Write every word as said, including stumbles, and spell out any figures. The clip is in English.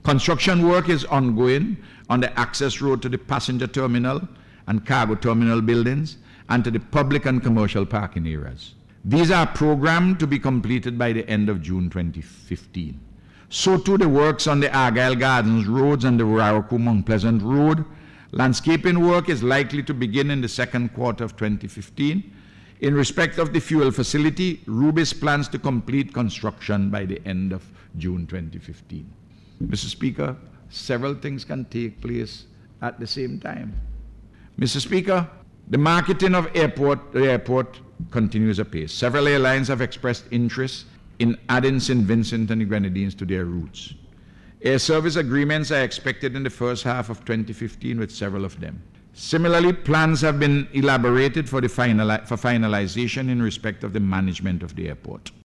Construction work is ongoing on the access road to the passenger terminal and cargo terminal buildings and to the public and commercial parking areas. These are programmed to be completed by the end of June twenty fifteen. So too the works on the Argyle Gardens roads and the Raraku Mount Pleasant Road. Landscaping work is likely to begin in the second quarter of twenty fifteen. In respect of the fuel facility, Rubis plans to complete construction by the end of June twenty fifteen. Mister Speaker, several things can take place at the same time. Mister Speaker, the marketing of airport, the airport continues apace. Several airlines have expressed interest in adding Saint Vincent and the Grenadines to their routes. Air service agreements are expected in the first half of twenty fifteen with several of them. Similarly, plans have been elaborated for, the finali- for finalization in respect of the management of the airport.